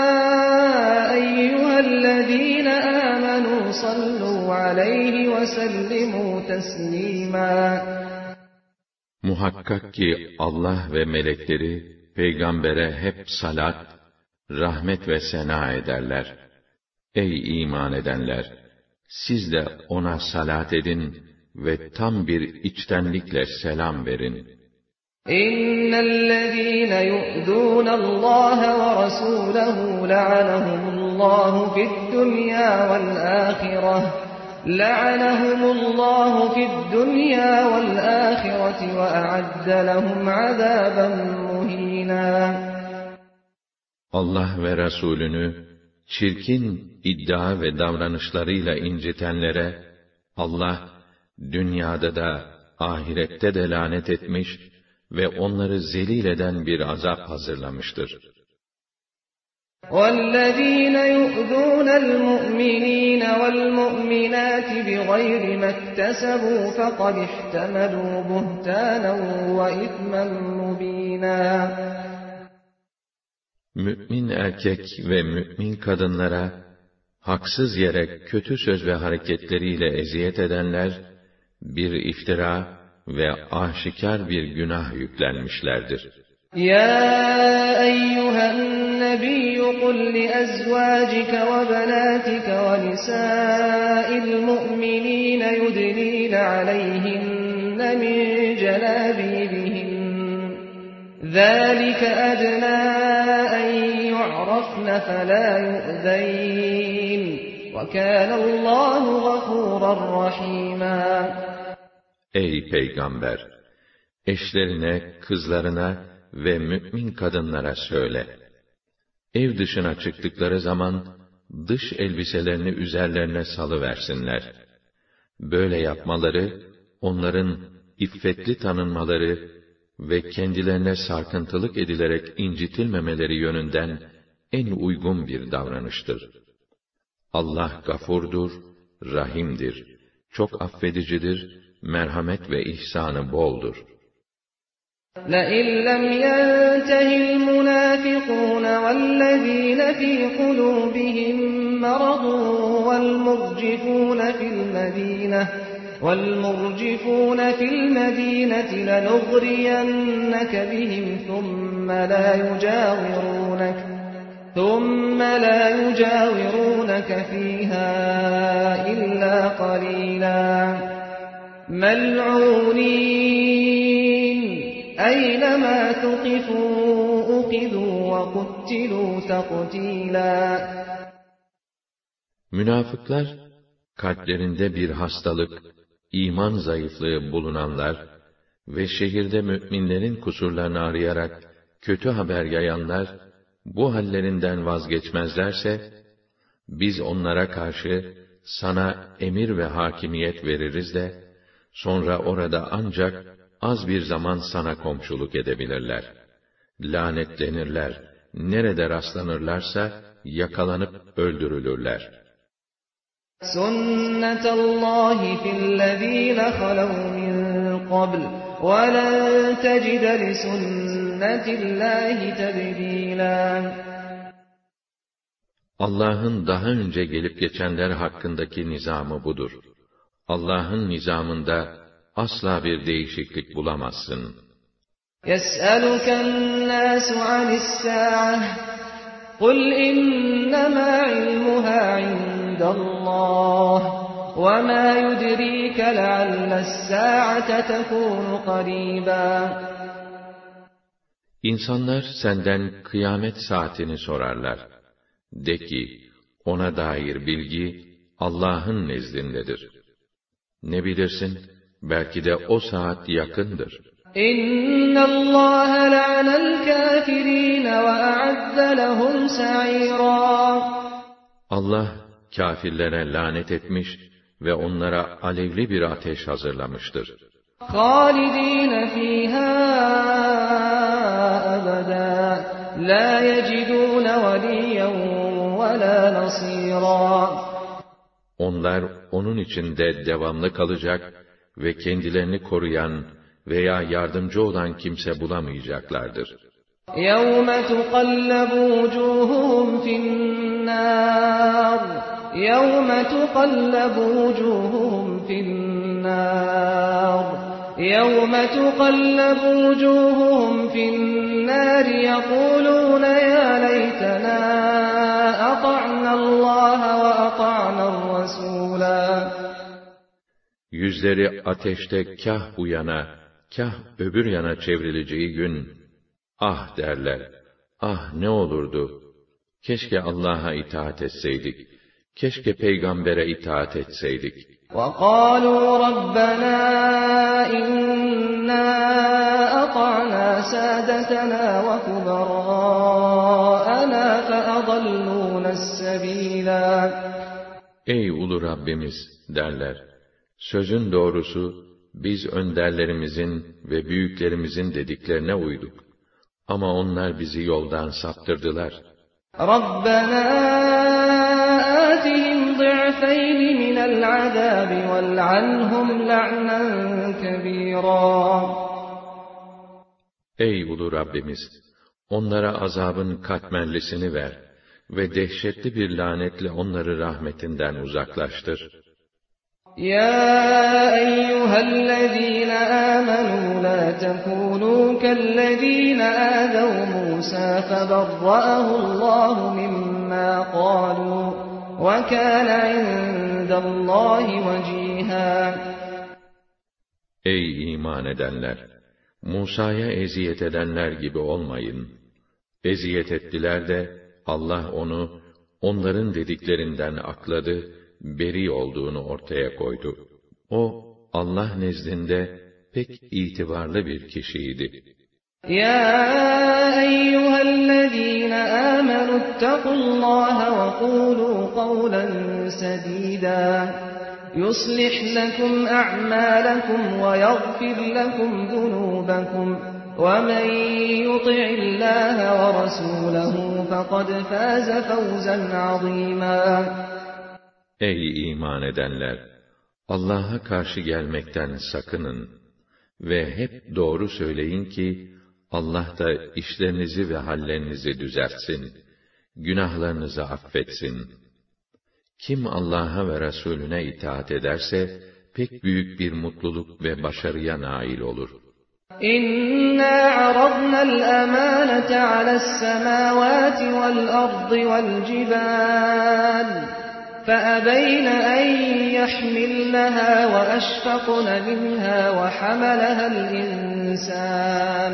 eyyühellezine amenu sallu aleyhi ve sellimu teslima. Muhakkak ki Allah ve melekleri peygambere hep salat, rahmet ve sena ederler. Ey iman edenler! Siz de ona salat edin ve tam bir içtenlikle selam verin. İnnellezîne yu'dûnallâhe ve rasûlehu la'anehumullâhu fid-dunyâ vel-âhireh. La'anehumullâhu fid-dunyâ vel-âhireti ve a'adde lehum azâben muhînâ. Allah ve Resulünü çirkin iddia ve davranışlarıyla incitenlere Allah dünyada da ahirette de lanet etmiş ve onları zelil eden bir azap hazırlamıştır. وَالَّذ۪ينَ يُؤْذُونَ الْمُؤْمِن۪ينَ وَالْمُؤْمِنَاتِ بِغَيْرِ مَا اكْتَسَبُوا فَقَدِ احْتَمَلُوا بُهْتَانًا وَإِثْمًا مُّب۪ينًا. Mü'min erkek ve mü'min kadınlara haksız yere kötü söz ve hareketleriyle eziyet edenler bir iftira ve aşikar bir günah yüklenmişlerdir. Ya eyyühen nebiyyü kul li ezvâcike ve benâtike ve nisâil mu'minîne yudnîne aleyhinne min celâbîbihin. ذَٰلِكَ أَدْنَىٰ أَنْ يُعْرَفْنَ فَلَا يُؤْذَيْنَ وَكَانَ اللّٰهُ غَفُورًا رَحِيمًا. Ey Peygamber! Eşlerine, kızlarına ve mü'min kadınlara söyle. Ev dışına çıktıkları zaman, dış elbiselerini üzerlerine salıversinler. Böyle yapmaları, onların iffetli tanınmaları ve kendilerine sarkıntılık edilerek incitilmemeleri yönünden en uygun bir davranıştır. Allah gafurdur, rahimdir, çok affedicidir, merhamet ve ihsanı boldur. لَئِنْ لَمْ يَنْتَهِ الْمُنَافِقُونَ وَالَّذ۪ينَ فِي قُلُوبِهِمْ مَرَضٌ وَالْمُرْجِفُونَ فِي الْمَد۪ينَةِ وَالْمُرْجِفُونَ فِي الْمَد۪ينَةِ لَنُغْرِيَنَّكَ بِهِمْ ثُمَّ لَا يُجَاوِرُونَكَ ثُمَّ لَا يُجَاوِرُونَكَ فِيهَا إِلَّا قَلِيلًا مَلْعُونِينَ أَيْنَمَا ثُقِفُوا أُخِذُوا وَقُتِّلُوا تَقْتِيلًا. Münafıklar, kalplerinde bir hastalık, iman zayıflığı bulunanlar ve şehirde müminlerin kusurlarını arayarak kötü haber yayanlar, bu hallerinden vazgeçmezlerse, biz onlara karşı sana emir ve hakimiyet veririz de, sonra orada ancak az bir zaman sana komşuluk edebilirler. Lanetlenirler, nerede rastlanırlarsa yakalanıp öldürülürler. Sünnetallahi fillezîne halev min qabl ve len tecide li sünnetillâhi tebdîlâ. Allah'ın daha önce gelip geçenler hakkındaki nizamı budur. Allah'ın nizamında asla bir değişiklik bulamazsın. يَسْأَلُكَ النَّاسُ عَنِ السَّاعَةِ قُلْ إِنَّمَا عِلْمُهَا عِندَ اللَّهِ وَمَا يُدْرِيكَ لَعَلَّ السَّاعَةَ تَكُونُ قَرِيبًا. İnsanlar senden kıyamet saatini sorarlar. De ki, ona dair bilgi Allah'ın nezdindedir. Ne bilirsin, belki de o saat yakındır. İnna Allah la'anel kafirin ve a'adde lehum sa'ira. Allah kâfirlere lanet etmiş ve onlara alevli bir ateş hazırlamıştır. Halidin fîhâ ebedâ la yecidûne veliyyen ve lâ nasîrâ. Onlar onun içinde devamlı kalacak ve kendilerini koruyan veya yardımcı olan kimse bulamayacaklardır. يَوْمَ تُقَلَّبُ وُجُوهُهُمْ فِي النَّارِ يَوْمَ تُقَلَّبُ وُجُوهُهُمْ فِي النَّارِ يَوْمَ تُقَلَّبُ وُجُوهُهُمْ فِي النَّارِ يَقُولُونَ يَا لَيْتَنَا أَطَعْنَا اللَّهَ وَأَطَعْنَا الرَّسُولَا. Yüzleri ateşte kah bu yana, kah öbür yana çevrileceği gün, ah derler, ah ne olurdu, keşke Allah'a itaat etseydik, keşke peygambere itaat etseydik. وَقَالُوا رَبَّنَا إِنَّا أَطَعْنَا سَادَتَنَا وَكُبَرَاءَنَا فَأَضَلُّونَا السَّبِيلَا. Ey ulu Rabbimiz derler, sözün doğrusu, biz önderlerimizin ve büyüklerimizin dediklerine uyduk. Ama onlar bizi yoldan saptırdılar. رَبَّنَا آتِهِمْ ضِعْفَيْنِ مِنَ الْعَذَابِ وَالْعَنْهُمْ لَعْنًا كَبِيرًا. Ey ulu Rabbimiz! Onlara azabın katmerlisini ver ve dehşetli bir lanetle onları rahmetinden uzaklaştır. يَا أَيُّهَا الَّذِينَ آمَنُوا لَا تَكُونُوا كَالَّذِينَ آذَوْا مُوسَى فَبَرَّأَهُ اللَّهُ مِمَّا قَالُوا وَكَانَ عِندَ اللَّهِ وَجِيهًا. Ey iman edenler! Musa'ya eziyet edenler gibi olmayın. Eziyet ettiler de Allah onu onların dediklerinden akladı, beri olduğunu ortaya koydu. O, Allah nezdinde pek itibarlı bir kişiydi. يَا أَيُّهَا الَّذِينَ آمَنُوا اتَّقُوا اللَّهَ وَقُولُوا قَوْلًا سَدِيدًا يُصْلِحْ لَكُمْ أَعْمَالَكُمْ وَيَغْفِرْ لَكُمْ ذُنُوبَكُمْ وَمَن يُطِعِ اللَّهَ وَرَسُولَهُ فَقَدْ فَازَ فَوْزًا عَظِيمًا. Ey iman edenler! Allah'a karşı gelmekten sakının ve hep doğru söyleyin ki, Allah da işlerinizi ve hallerinizi düzeltsin, günahlarınızı affetsin. Kim Allah'a ve Resulüne itaat ederse, pek büyük bir mutluluk ve başarıya nail olur. إِنَّا عَرَضْنَا الْأَمَانَةَ عَلَى السَّمَاوَاتِ وَالْأَرْضِ وَالْجِبَالِ فَأَبَيْنَ أَن يَحْمِلْنَهَا وَأَشْفَقْنَ مِنْهَا وَحَمَلَهَا الْإِنسَانُ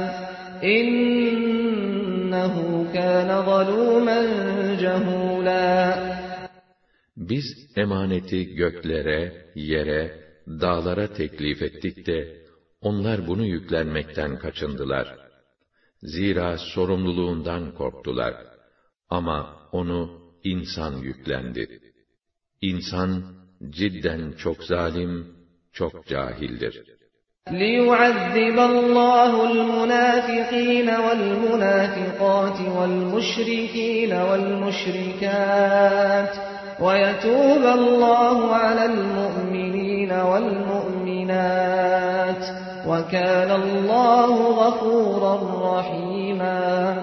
إِنَّهُ كَانَ ظَلُومًا جَهُولًا. Biz emaneti göklere, yere, dağlara teklif ettik de, onlar bunu yüklenmekten kaçındılar. Zira sorumluluğundan korktular. Ama onu insan yüklendi. İnsan cidden çok zalim, çok cahildir. لِيُعَذِّبَ اللّٰهُ الْمُنَافِقِينَ وَالْمُنَافِقَاتِ وَالْمُشْرِكِينَ وَالْمُشْرِكَاتِ وَيَتُوبَ اللّٰهُ عَلَى الْمُؤْمِنِينَ وَالْمُؤْمِنَاتِ وَكَانَ اللّٰهُ غَفُورًا رَحِيمًا.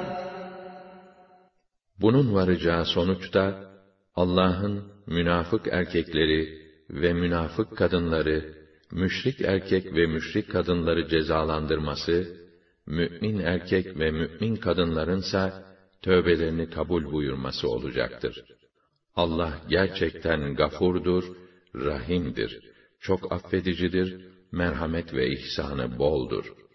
Bunun varacağı sonuçta Allah'ın münafık erkekleri ve münafık kadınları, müşrik erkek ve müşrik kadınları cezalandırması, mü'min erkek ve mü'min kadınlarınsa tövbelerini kabul buyurması olacaktır. Allah gerçekten gafurdur, rahimdir, çok affedicidir, merhamet ve ihsanı boldur.